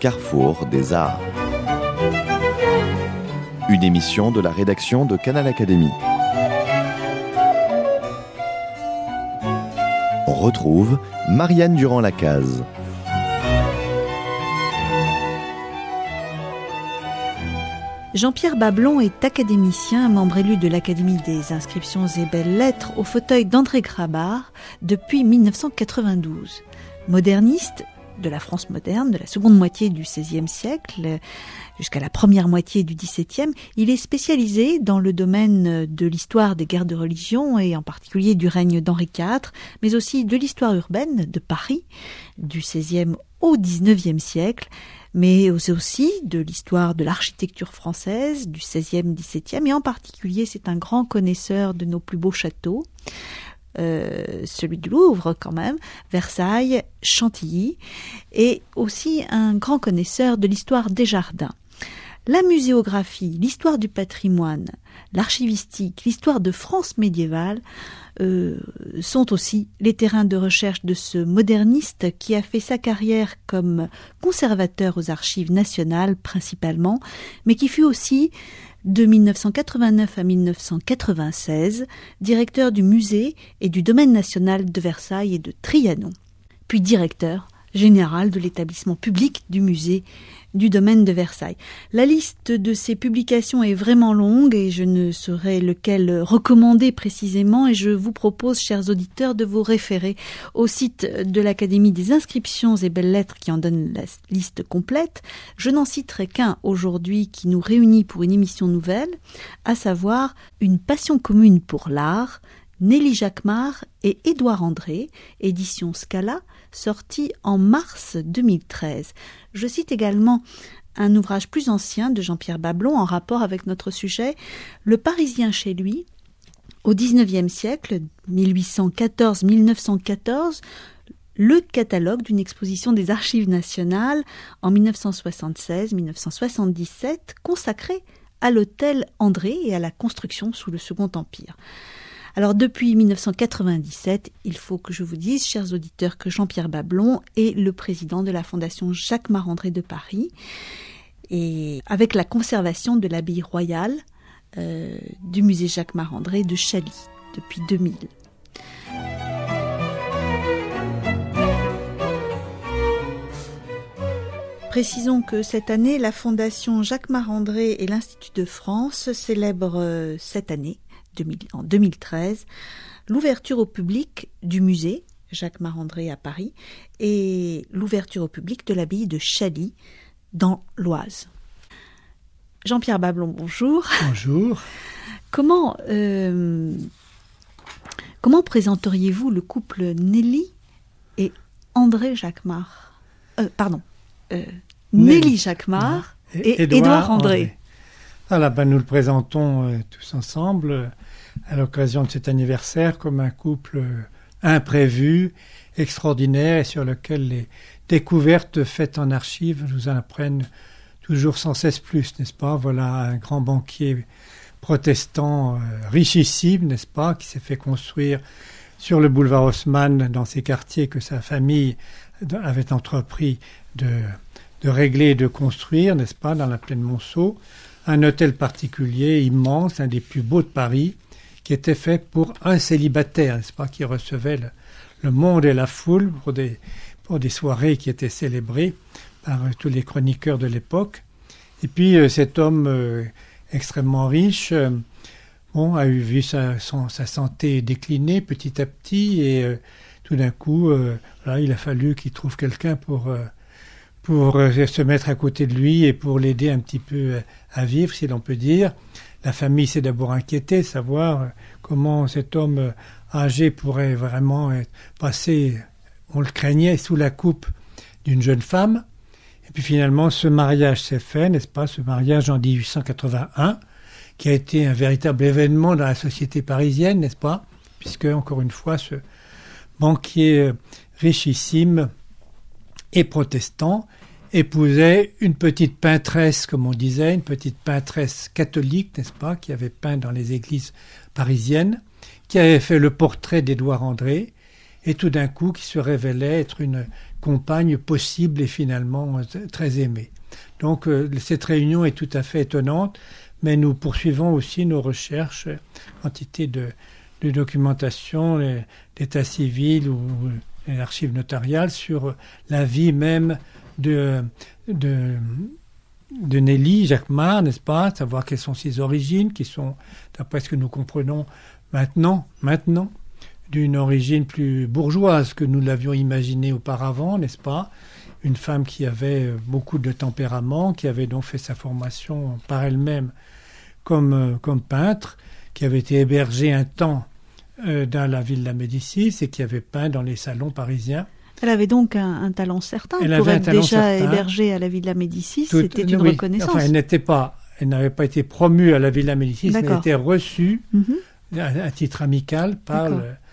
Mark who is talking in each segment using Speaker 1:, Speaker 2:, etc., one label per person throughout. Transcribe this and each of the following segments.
Speaker 1: carrefour des arts. Une émission de la rédaction de Canal Académie. On retrouve Marianne Durand-Lacaze.
Speaker 2: Jean-Pierre Bablon est académicien, membre élu de l'Académie des inscriptions et belles-lettres au fauteuil d'André Grabar depuis 1992. Moderniste de la France moderne, de la seconde moitié du XVIe siècle jusqu'à la première moitié du XVIIe, il est spécialisé dans le domaine de l'histoire des guerres de religion et en particulier du règne d'Henri IV, mais aussi de l'histoire urbaine de Paris, du XVIe au XIXe siècle, mais aussi de l'histoire de l'architecture française du XVIe, XVIIe, et en particulier c'est un grand connaisseur de nos plus beaux châteaux, celui du Louvre quand même, Versailles, Chantilly, et aussi un grand connaisseur de l'histoire des jardins. La muséographie, l'histoire du patrimoine, l'archivistique, l'histoire de France médiévale sont aussi les terrains de recherche de ce moderniste qui a fait sa carrière comme conservateur aux archives nationales principalement, mais qui fut aussi, de 1989 à 1996, directeur du musée et du domaine national de Versailles et de Trianon, puis directeur général de l'établissement public du musée du domaine de Versailles. La liste de ces publications est vraiment longue et je ne saurais lequel recommander précisément, et je vous propose, chers auditeurs, de vous référer au site de l'Académie des inscriptions et belles-lettres qui en donne la liste complète. Je n'en citerai qu'un aujourd'hui qui nous réunit pour une émission nouvelle, à savoir Une passion commune pour l'art, Nelly Jacquemart et Édouard André, édition Scala, sorti en mars 2013. Je cite également un ouvrage plus ancien de Jean-Pierre Bablon en rapport avec notre sujet, Le Parisien chez lui, au XIXe siècle, 1814-1914, le catalogue d'une exposition des Archives nationales en 1976-1977, consacré à l'hôtel André et à la construction sous le Second Empire. Alors depuis 1997, il faut que je vous dise, chers auditeurs, que Jean-Pierre Bablon est le président de la Fondation Jacquemart-André de Paris, et avec la conservation de l'abbaye royale du musée Jacquemart-André de Chaly depuis 2000. Précisons que cette année, la Fondation Jacquemart-André et l'Institut de France célèbrent cette année, en 2013, l'ouverture au public du musée Jacquemart-André à Paris et l'ouverture au public de l'abbaye de Chaly dans l'Oise. Jean-Pierre Bablon, bonjour.
Speaker 3: Bonjour.
Speaker 2: Comment présenteriez-vous le couple Nelly et André Jacquemart Nelly Jacquemart et Édouard André.
Speaker 3: Voilà, nous le présentons tous ensemble à l'occasion de cet anniversaire comme un couple imprévu, extraordinaire, et sur lequel les découvertes faites en archives nous en apprennent toujours sans cesse plus, n'est-ce pas? Voilà un grand banquier protestant richissime, n'est-ce pas, qui s'est fait construire sur le boulevard Haussmann, dans ces quartiers que sa famille avait entrepris de régler et de construire, n'est-ce pas, dans la plaine Monceau. Un hôtel particulier, immense, un des plus beaux de Paris, qui était fait pour un célibataire, n'est-ce pas, qui recevait le monde et la foule pour des soirées qui étaient célébrées par tous les chroniqueurs de l'époque. Et puis cet homme extrêmement riche a vu sa santé décliner petit à petit, et tout d'un coup, il a fallu qu'il trouve quelqu'un pour se mettre à côté de lui et pour l'aider un petit peu à vivre, si l'on peut dire. La famille s'est d'abord inquiétée de savoir comment cet homme âgé pourrait vraiment être passé, on le craignait, sous la coupe d'une jeune femme. Et puis finalement, ce mariage s'est fait, n'est-ce pas, ce mariage en 1881, qui a été un véritable événement dans la société parisienne, n'est-ce pas, puisque, encore une fois, ce banquier richissime et protestant épousait une petite peintresse, comme on disait, une petite peintresse catholique, n'est-ce pas, qui avait peint dans les églises parisiennes, qui avait fait le portrait d'Édouard André, et tout d'un coup qui se révélait être une compagne possible et finalement très aimée. Donc cette réunion est tout à fait étonnante, mais nous poursuivons aussi nos recherches, quantité de documentation, l'état civil ou les archives notariales sur la vie même de Nelly Jacquemart, n'est-ce pas, savoir quelles sont ses origines, qui sont, d'après ce que nous comprenons maintenant, d'une origine plus bourgeoise que nous l'avions imaginé auparavant, n'est-ce pas, une femme qui avait beaucoup de tempérament, qui avait donc fait sa formation par elle-même comme peintre, qui avait été hébergée un temps dans la Villa Médicis et qui avait peint dans les salons parisiens.
Speaker 2: Elle avait donc un talent certain pour être déjà hébergée à la Villa Médicis. C'était une reconnaissance.
Speaker 3: Enfin, elle n'avait pas été promue à la Villa Médicis, mais elle était reçue à titre amical par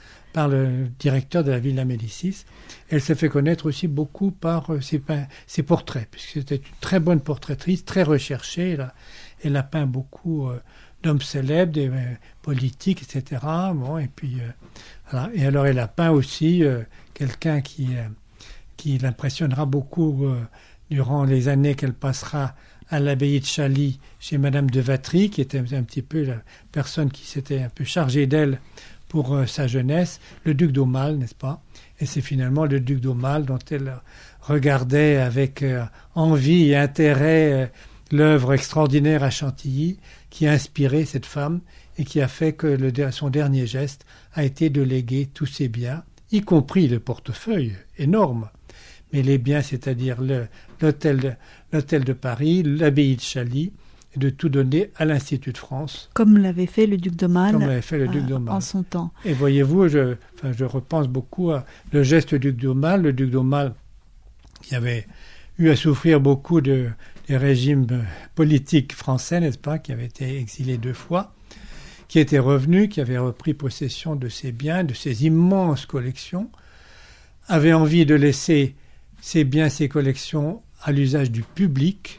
Speaker 3: le directeur de la Villa Médicis. Elle s'est fait connaître aussi beaucoup par ses portraits, puisque c'était une très bonne portraitrice, très recherchée. Elle a peint beaucoup d'hommes célèbres, des politiques, etc. Bon, et puis, voilà. Et alors, elle a peint aussi quelqu'un qui l'impressionnera beaucoup durant les années qu'elle passera à l'abbaye de Chaly chez Madame de Vatry, qui était un petit peu la personne qui s'était un peu chargée d'elle pour sa jeunesse, le duc d'Aumale, n'est-ce pas? Et c'est finalement le duc d'Aumale dont elle regardait avec envie et intérêt l'œuvre extraordinaire à Chantilly qui a inspiré cette femme et qui a fait que son dernier geste a été de léguer tous ses biens, y compris le portefeuille énorme, mais les biens, c'est-à-dire l'hôtel de Paris, l'abbaye de Chaly, et de tout donner à l'Institut de France.
Speaker 2: Comme l'avait fait le duc d'Aumale
Speaker 3: en
Speaker 2: son temps.
Speaker 3: Et voyez-vous, je repense beaucoup à le geste du duc d'Aumale. Le duc d'Aumale qui avait eu à souffrir beaucoup des régimes politiques français, n'est-ce pas, qui avait été exilé 2 fois, qui était revenu, qui avait repris possession de ses biens, de ses immenses collections, avait envie de laisser ses biens, ses collections à l'usage du public,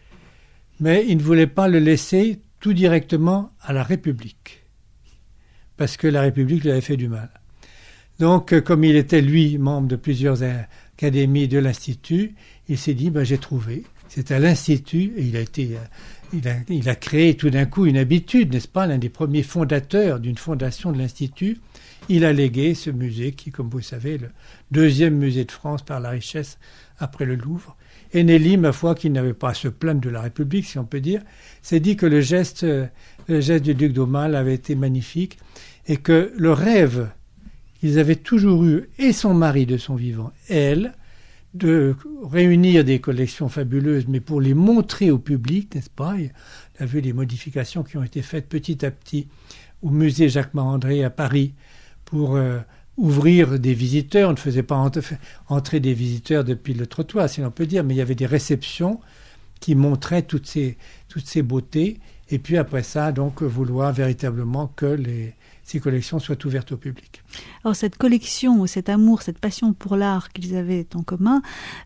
Speaker 3: mais il ne voulait pas le laisser tout directement à la République, parce que la République lui avait fait du mal. Donc, comme il était, lui, membre de plusieurs académies de l'Institut, il s'est dit, j'ai trouvé. C'est à l'Institut, et il a créé tout d'un coup une habitude, n'est-ce pas, l'un des premiers fondateurs d'une fondation de l'Institut. Il a légué ce musée qui, comme vous savez, est le 2e musée de France par la richesse après le Louvre. Et Nelly, ma foi, qui n'avait pas à se plaindre de la République, si on peut dire, s'est dit que le geste du duc d'Aumale avait été magnifique et que le rêve qu'ils avaient toujours eu, et son mari de son vivant, et elle, de réunir des collections fabuleuses, mais pour les montrer au public, n'est-ce pas? On a vu les modifications qui ont été faites petit à petit au musée Jacquemart-André à Paris pour ouvrir des visiteurs. On ne faisait pas entrer des visiteurs depuis le trottoir, si l'on peut dire, mais il y avait des réceptions qui montraient toutes ces beautés. Et puis après ça, donc, vouloir véritablement que ces collections soient ouvertes au public.
Speaker 2: Alors cette collection, cet amour, cette passion pour l'art qu'ils avaient en commun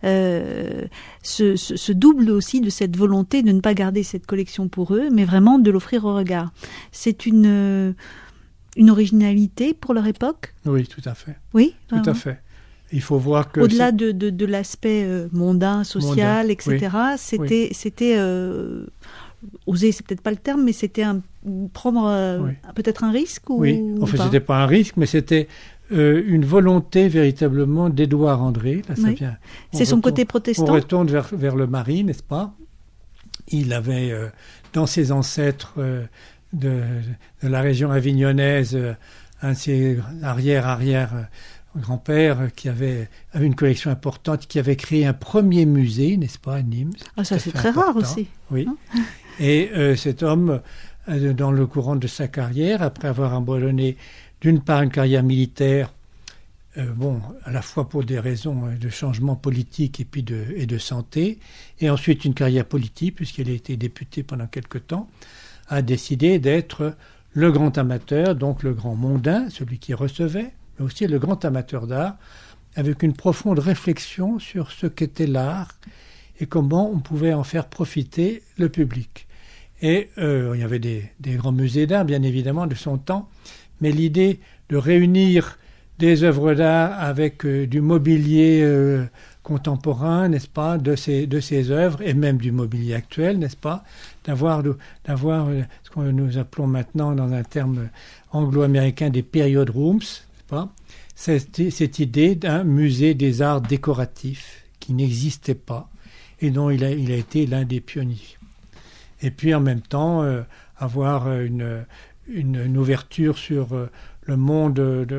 Speaker 2: se double aussi de cette volonté de ne pas garder cette collection pour eux, mais vraiment de l'offrir au regard. C'est une originalité pour leur époque?
Speaker 3: Oui, tout à fait.
Speaker 2: Oui,
Speaker 3: tout à fait. Il faut voir que...
Speaker 2: Au-delà de l'aspect mondain, social, etc., oui, c'était oser, c'est peut-être pas le terme, mais c'était prendre peut-être un risque ou
Speaker 3: enfin, c'était pas un risque, mais c'était une volonté véritablement d'Édouard André. Là, ça vient.
Speaker 2: C'est son côté protestant.
Speaker 3: On retourne vers le mari, n'est-ce pas? Il avait, dans ses ancêtres de la région avignonnaise, un de ses arrière-grands-pères qui avait une collection importante, qui avait créé un premier musée, n'est-ce pas, à Nîmes.
Speaker 2: Ah, ça c'est très rare aussi.
Speaker 3: Oui. Et cet homme, dans le courant de sa carrière, après avoir abandonné d'une part une carrière militaire, à la fois pour des raisons de changement politique et de santé, et ensuite une carrière politique, puisqu'il a été député pendant quelque temps, a décidé d'être le grand amateur, donc le grand mondain, celui qui recevait, mais aussi le grand amateur d'art, avec une profonde réflexion sur ce qu'était l'art et comment on pouvait en faire profiter le public. Et il y avait des grands musées d'art, bien évidemment, de son temps, mais l'idée de réunir des œuvres d'art avec du mobilier contemporain, n'est-ce pas, de ces œuvres, et même du mobilier actuel, n'est-ce pas, d'avoir ce que nous appelons maintenant, dans un terme anglo-américain, des period rooms, n'est-ce pas, cette idée d'un musée des arts décoratifs qui n'existait pas et dont il a été l'un des pionniers. Et puis en même temps, avoir une ouverture sur le monde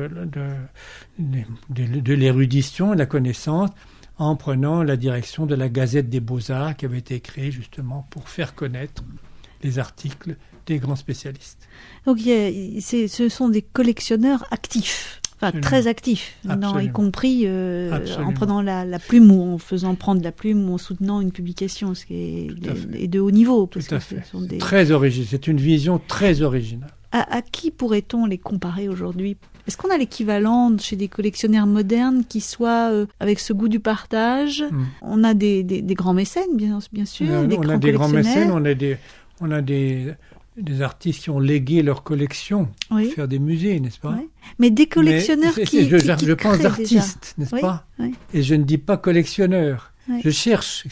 Speaker 3: de l'érudition, de la connaissance, en prenant la direction de la Gazette des Beaux-Arts qui avait été créée justement pour faire connaître les articles des grands spécialistes.
Speaker 2: Donc ce sont des collectionneurs actifs, très actifs, y compris en prenant la plume ou en faisant prendre la plume ou en soutenant une publication, ce qui est de haut niveau.
Speaker 3: Tout à fait. Très original. C'est une vision très originale.
Speaker 2: À qui pourrait-on les comparer aujourd'hui ? Est-ce qu'on a l'équivalent chez des collectionneurs modernes qui soient avec ce goût du partage ? On a des grands mécènes, bien sûr.
Speaker 3: On a des grands mécènes, on a des artistes qui ont légué leur collection pour faire des musées, n'est-ce pas ?
Speaker 2: Oui. Mais des collectionneurs
Speaker 3: je pense d'artistes, n'est-ce pas ?
Speaker 2: Oui.
Speaker 3: Et je ne dis pas collectionneurs.
Speaker 2: Oui.
Speaker 3: Je cherche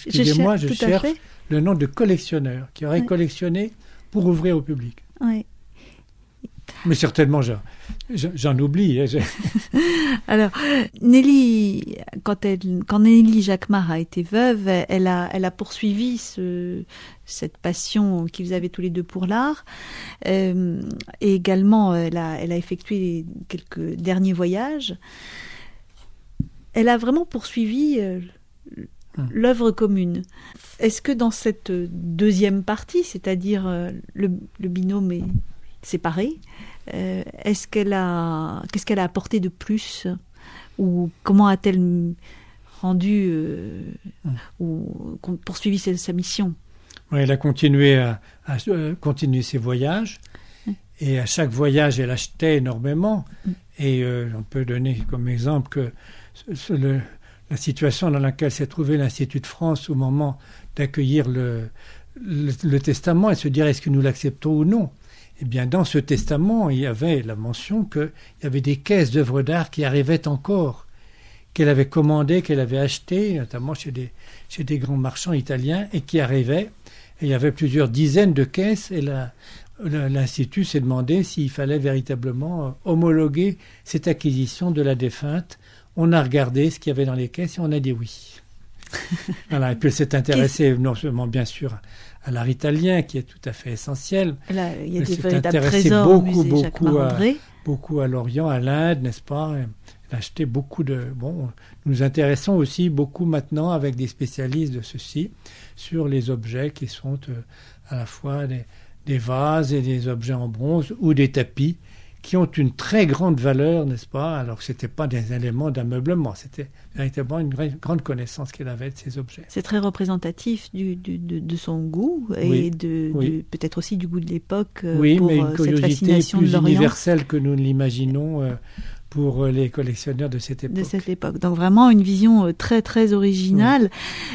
Speaker 3: le nom de collectionneur qui aurait collectionné pour ouvrir au public.
Speaker 2: Oui.
Speaker 3: Mais certainement, j'en oublie.
Speaker 2: Alors, Nelly, quand Nelly Jacquemart a été veuve, elle a poursuivi cette passion qu'ils avaient tous les deux pour l'art. Et également, elle a effectué quelques derniers voyages. Elle a vraiment poursuivi l'œuvre commune. Est-ce que dans cette deuxième partie, c'est-à-dire le binôme est séparé, qu'est-ce qu'elle a apporté de plus, ou comment a-t-elle rendu ou poursuivi sa mission ?
Speaker 3: Oui, elle a continué à continuer ses voyages, et à chaque voyage elle achetait énormément, et on peut donner comme exemple que la situation dans laquelle s'est trouvé l'Institut de France au moment d'accueillir le testament et se dire est-ce que nous l'acceptons ou non. Eh bien, dans ce testament, il y avait la mention qu'il y avait des caisses d'œuvres d'art qui arrivaient encore, qu'elle avait commandées, qu'elle avait achetées, notamment chez des grands marchands italiens, et qui arrivaient. Et il y avait plusieurs dizaines de caisses, et l'Institut s'est demandé s'il fallait véritablement homologuer cette acquisition de la défunte. On a regardé ce qu'il y avait dans les caisses et on a dit oui. Voilà. Et puis elle s'est intéressée non seulement, bien sûr, à l'art italien, qui est tout à fait essentiel.
Speaker 2: Là, il y a des véritables trésors au musée Jacquemart-André.
Speaker 3: Beaucoup à l'Orient, à l'Inde, n'est-ce pas ? Elle a acheté beaucoup de... Bon, nous nous intéressons aussi beaucoup maintenant, avec des spécialistes de ceci, sur les objets qui sont à la fois des vases et des objets en bronze ou des tapis, qui ont une très grande valeur, n'est-ce pas ? Alors que ce n'étaient pas des éléments d'ameublement, c'était véritablement une grande connaissance qu'elle avait de ces objets.
Speaker 2: C'est très représentatif de son goût et peut-être aussi du goût de l'époque pour
Speaker 3: mais une
Speaker 2: cette fascination de
Speaker 3: plus
Speaker 2: l'Orient.
Speaker 3: Universelle que nous ne l'imaginons pour les collectionneurs de cette époque.
Speaker 2: Donc vraiment une vision très très originale.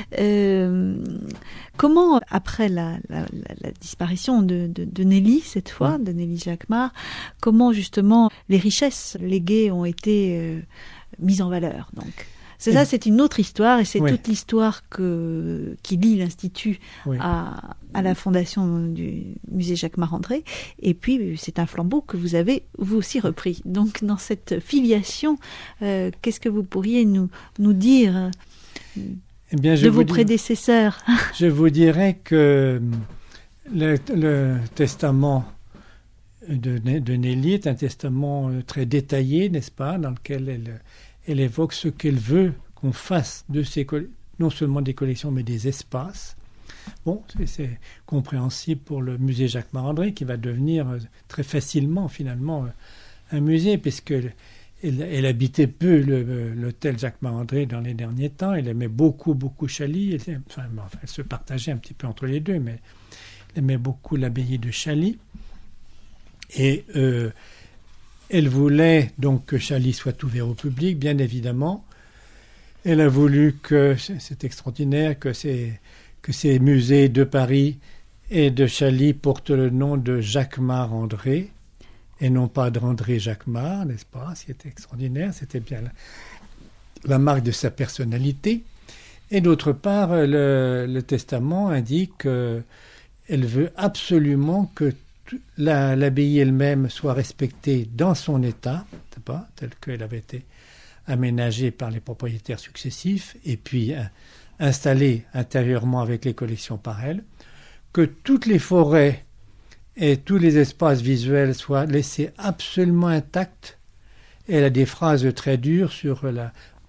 Speaker 2: Comment, après la disparition de Nelly, cette fois, de Nelly Jacquemart, comment justement les richesses léguées ont été mises en valeur, donc ça, c'est une autre histoire, et c'est toute l'histoire qui lie l'Institut à la fondation du musée Jacquemart-André. Et puis, c'est un flambeau que vous avez, vous aussi, repris. Donc, dans cette filiation, qu'est-ce que vous pourriez nous dire de vos prédécesseurs ?
Speaker 3: Je vous dirais que le testament de Nelly est un testament très détaillé, n'est-ce pas, dans lequel elle évoque ce qu'elle veut qu'on fasse de non seulement des collections, mais des espaces. Bon, c'est compréhensible pour le musée Jacquemart-André, qui va devenir très facilement, finalement, un musée, puisqu'elle habitait peu l'hôtel Jacquemart-André dans les derniers temps. Elle aimait beaucoup Chailly. Elle se partageait un petit peu entre les deux, mais elle aimait beaucoup l'abbaye de Chailly. Et elle voulait donc que Chailly soit ouvert au public, bien évidemment. Elle a voulu c'est extraordinaire, que ces musées de Paris et de Chailly portent le nom de Jacquemart-André. et non pas d'André Jacquemart, n'est-ce pas? Ce qui était extraordinaire, c'était bien la marque de sa personnalité. Et d'autre part, le testament indique qu'elle veut absolument que l'abbaye elle-même soit respectée dans son état, tel qu'elle avait été aménagée par les propriétaires successifs, et puis installée intérieurement avec les collections par elle, que toutes les forêts et tous les espaces visuels soient laissés absolument intacts. Elle a des phrases très dures sur la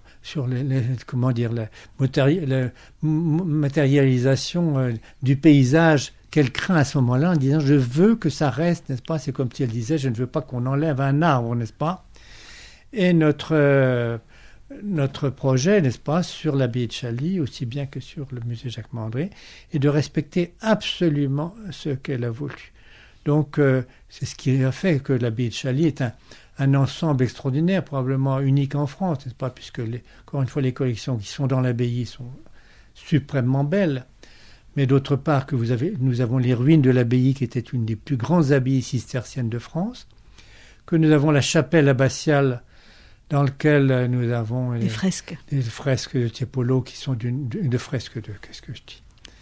Speaker 3: matérialisation du paysage qu'elle craint à ce moment-là, en disant « je veux que ça reste », n'est-ce pas? C'est comme si elle disait « je ne veux pas qu'on enlève un arbre », n'est-ce pas? Et notre projet, n'est-ce pas, sur l'abbaye de Chailly, aussi bien que sur le musée Jacquemart-André, est de respecter absolument ce qu'elle a voulu. Donc, c'est ce qui a fait que l'abbaye de Chailly est un ensemble extraordinaire, probablement unique en France, n'est-ce pas, puisque, encore une fois, les collections qui sont dans l'abbaye sont suprêmement belles. Mais d'autre part, nous avons les ruines de l'abbaye, qui était une des plus grandes abbayes cisterciennes de France, que nous avons la chapelle abbatiale, dans laquelle nous avons
Speaker 2: des fresques
Speaker 3: de Tiepolo, qui sont de fresques de... Qu'est-ce que je dis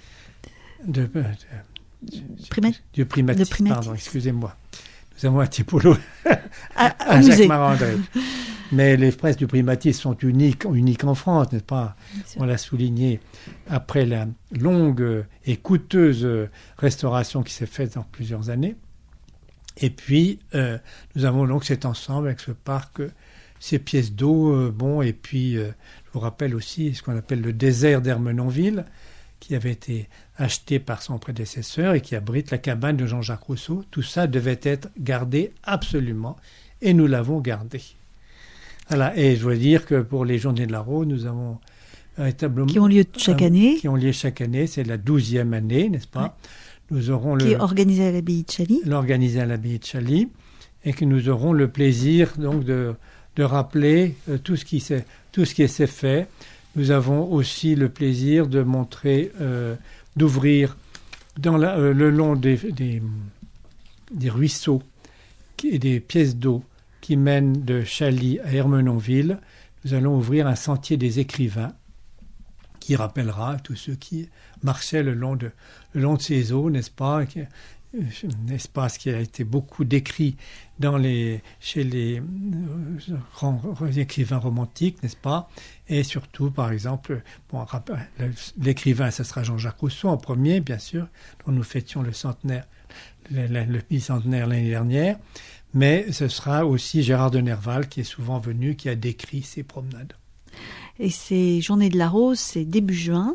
Speaker 3: du Primatis, pardon, excusez-moi. Nous avons un Tiepolo à Jacquemart-André. Mais les fresques du Primatis sont uniques en France, n'est-ce pas? On l'a souligné après la longue et coûteuse restauration qui s'est faite dans plusieurs années. Et puis, nous avons donc cet ensemble avec ce parc, ces pièces d'eau, et puis, je vous rappelle aussi ce qu'on appelle le désert d'Ermenonville, qui avait été acheté par son prédécesseur et qui abrite la cabane de Jean-Jacques Rousseau. Tout ça devait être gardé absolument, et nous l'avons gardé. Voilà, et je veux dire que pour les Journées de l'Arros, nous avons véritablement...
Speaker 2: Qui ont lieu chaque année.
Speaker 3: Qui ont lieu chaque année, c'est la 12e année, n'est-ce pas? Ouais. Nous aurons
Speaker 2: qui est organisé à l'abbaye de Chailly.
Speaker 3: L'organisé à l'abbaye de Chailly, et que nous aurons le plaisir donc de rappeler tout ce qui s'est fait. Nous avons aussi le plaisir de montrer, d'ouvrir le long des ruisseaux et des pièces d'eau qui mènent de Chailly à Ermenonville. Nous allons ouvrir un sentier des écrivains qui rappellera tous ceux qui marchaient le long de ces eaux, n'est-ce pas? Un espace qui a été beaucoup décrit chez les grands écrivains romantiques, n'est-ce pas? Et surtout, par exemple, l'écrivain, ce sera Jean-Jacques Rousseau en premier, bien sûr, dont nous fêtions le centenaire, le bicentenaire l'année dernière, mais ce sera aussi Gérard de Nerval qui est souvent venu, qui a décrit ces promenades.
Speaker 2: Et ces Journées de la Rose, c'est début juin,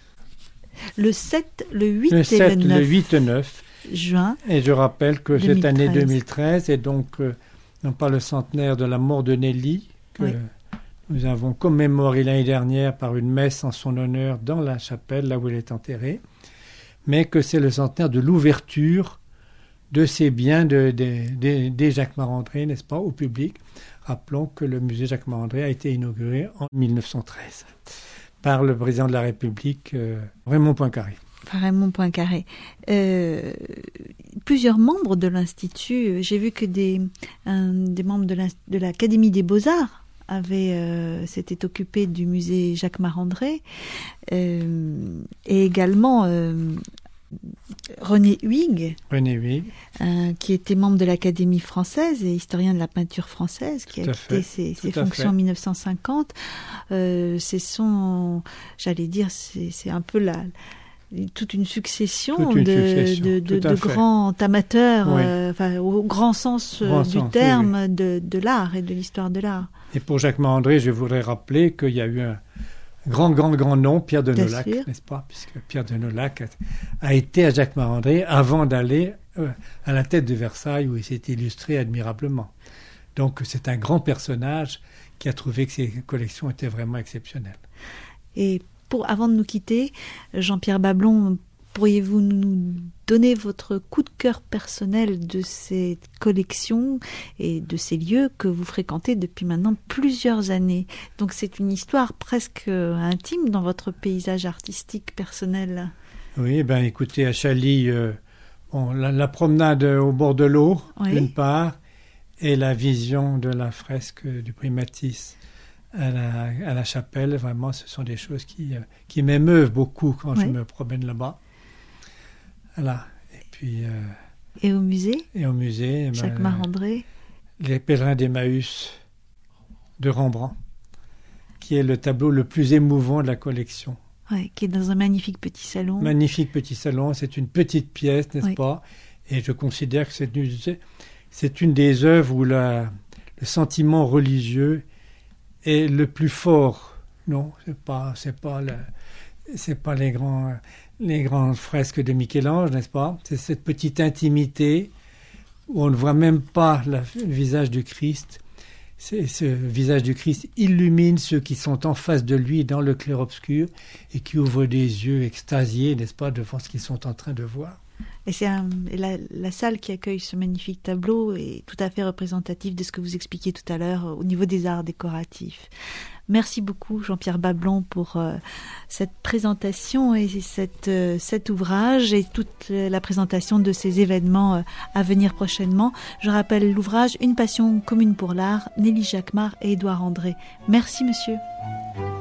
Speaker 2: le 7, le 8 et le 9.
Speaker 3: Le 8 et 9.
Speaker 2: Juin.
Speaker 3: Et je rappelle que
Speaker 2: 2013.
Speaker 3: Cette année 2013 est donc non pas le centenaire de la mort de Nelly, que nous avons commémoré l'année dernière par une messe en son honneur dans la chapelle, là où elle est enterrée, mais que c'est le centenaire de l'ouverture de ces biens des Jacquemart-André, n'est-ce pas, au public. Rappelons que le musée Jacquemart-André a été inauguré en 1913 par le président de la République, Raymond Poincaré.
Speaker 2: Raymond Poincaré. Plusieurs membres de l'Institut, j'ai vu que des membres de l'Académie des Beaux-Arts s'étaient occupés du musée Jacquemart-André, et également René Huyghe, qui était membre de l'Académie française et historien de la peinture française, qui a quitté ses fonctions en 1950. C'est un peu toute une succession de grands amateurs, au grand sens du terme, de l'art et de l'histoire de l'art.
Speaker 3: Et pour Jacquemart-André, je voudrais rappeler qu'il y a eu un grand nom, Pierre de Nolhac, n'est-ce pas? Puisque Pierre de Nolhac a été à Jacquemart-André avant d'aller à la tête de Versailles, où il s'est illustré admirablement. Donc c'est un grand personnage qui a trouvé que ses collections étaient vraiment exceptionnelles.
Speaker 2: Et avant de nous quitter, Jean-Pierre Bablon, pourriez-vous nous donner votre coup de cœur personnel de ces collections et de ces lieux que vous fréquentez depuis maintenant plusieurs années? Donc c'est une histoire presque intime dans votre paysage artistique personnel. Oui,
Speaker 3: écoutez, à Chailly, la promenade au bord de l'eau, d'une part, et la vision de la fresque du prix Matisse à la chapelle, vraiment, ce sont des choses qui m'émeuvent beaucoup quand je me promène là-bas. Voilà. Et puis...
Speaker 2: et au musée?
Speaker 3: Et au musée,
Speaker 2: Jacques Marandré.
Speaker 3: Les pèlerins d'Emmaüs de Rembrandt, qui est le tableau le plus émouvant de la collection.
Speaker 2: Oui, qui est dans un magnifique petit salon.
Speaker 3: Magnifique petit salon, c'est une petite pièce, n'est-ce pas? Et je considère que c'est une des œuvres où le sentiment religieux est le plus fort. Non, c'est pas les grandes fresques de Michel-Ange, n'est-ce pas? C'est cette petite intimité où on ne voit même pas le visage du Christ. Ce visage du Christ illumine ceux qui sont en face de lui dans le clair-obscur et qui ouvrent des yeux extasiés, n'est-ce pas, devant ce qu'ils sont en train de voir.
Speaker 2: Et la salle qui accueille ce magnifique tableau est tout à fait représentative de ce que vous expliquiez tout à l'heure au niveau des arts décoratifs. Merci beaucoup Jean-Pierre Bablon pour cette présentation et cet ouvrage et toute la présentation de ces événements à venir prochainement. Je rappelle l'ouvrage Une passion commune pour l'art, Nelly Jacquemart et Édouard André. Merci monsieur.